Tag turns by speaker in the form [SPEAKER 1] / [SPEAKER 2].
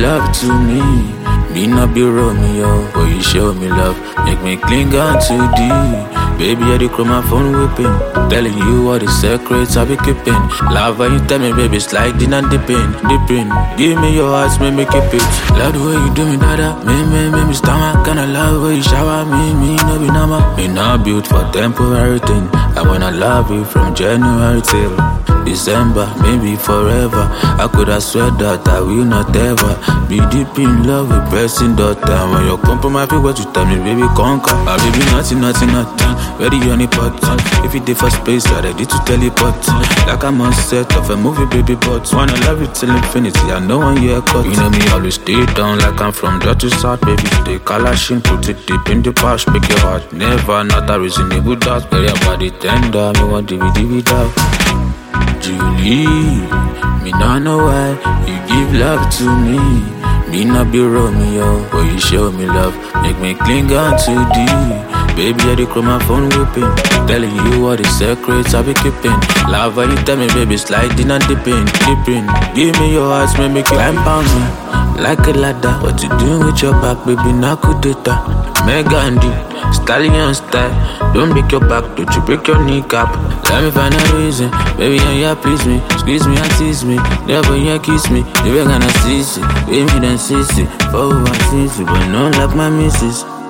[SPEAKER 1] love to me not be Romeo, but you show me love, make me cling on to thee. Baby, I do my phone whipping, telling you all the secrets I be keeping. Love when you tell me, baby, sliding and dipping. Give me your heart, make me keep it. Love the way you do me, dada, me stomach. Kinda love when you shower me no be normal. Me not built for temporary thing. I wanna love you from January till December, maybe forever. I could have swear that I will not ever be deep in love with pressing daughter. When you come for my feet, what you tell me, baby, conquer. Baby, nothing. Ready on the pot. If you did for space, I ready to teleport. Like I'm on set of a movie, baby, but wanna love you till infinity. I know one year cut. You know me, always stay down like I'm from dirt to south, baby. Stay calashing, put it deep in the past. Make your heart never not a reasonable doubt. But your body tender, me want DVD without. Julie, me not know why you give love to me not be Romeo, but you show me love, make me cling on to thee. Baby, I do my phone whipping, telling you all the secrets I be keeping. Love when you tell me, baby, sliding and dipping. Give me your heart, make me climb on me like a ladder. What you doing with your back, baby? Now could data. Megandi, stallion style. Don't break your back, don't you break your kneecap. Let me find a reason, baby, yeah, please me. Squeeze me and tease me, never yeah, kiss me. You ain't gonna see it, baby, then see it. For who I see it, but not like my missus.